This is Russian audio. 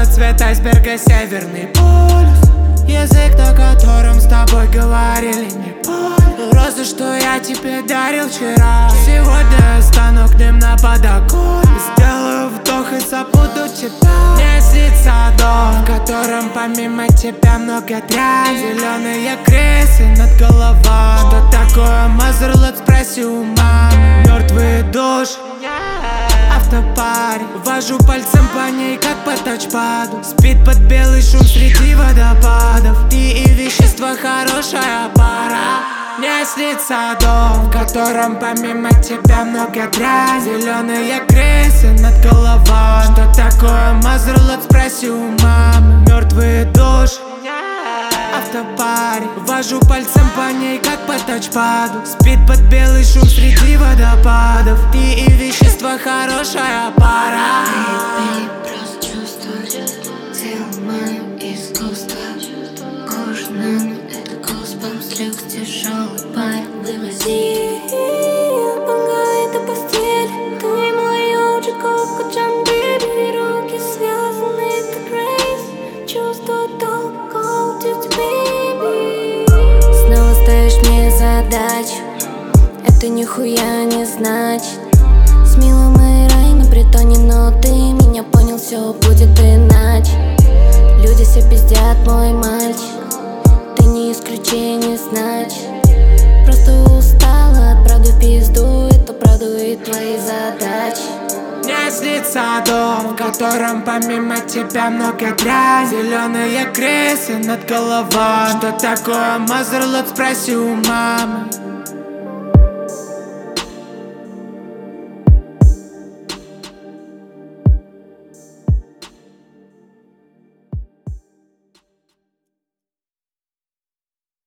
солнца цвет айсберга, северный полюс. Язык, на котором с тобой говорили, не понял. Розы, что я тебе дарил вчера, сегодня я стану к ним на подоконник. Сделаю вдох и забуду тебя. Мне снится дом, в котором помимо тебя много дрянь. Зеленые крысы над головой. Что такое Мазерлот, спроси у мамы. Мертвые души, автопарень. Вожу пальцем по ней, как по тачпаду. Спит под белый шум среди водопадов. Ты и вещество, хорошая пара. Мне снится дом, в котором помимо тебя много дрянь. Зеленые крысы над головой. Что такое Мазерлот, спроси у мамы. Мертвые души, автопарень. Вожу пальцем по ней, как по тачпаду. Спит под белый шум среди водопадов. Ты и вещество, хорошая пара. Просто чувствую, тело мое искусство. Кожа на мне, это Goosebumps, люкс тяжелый пар. Вывози, помогай, это постель. Ты моя Джековка, Джан Биби. Руки связаны, это Грейс. Чувство долго, duty baby. Снова ставишь мне задачу, это нихуя не значит. С милым и рай на притоне, но ты меня понял, все будет иначе. Люди все пиздят, мой мальчик, ты не исключение, значит. Просто устала от правды в пизду, это правду и твои задачи. Мне снится дом, в котором помимо тебя много дрянь. Зеленые крысы над головой. Что такое Мазерлот, спроси у мамы.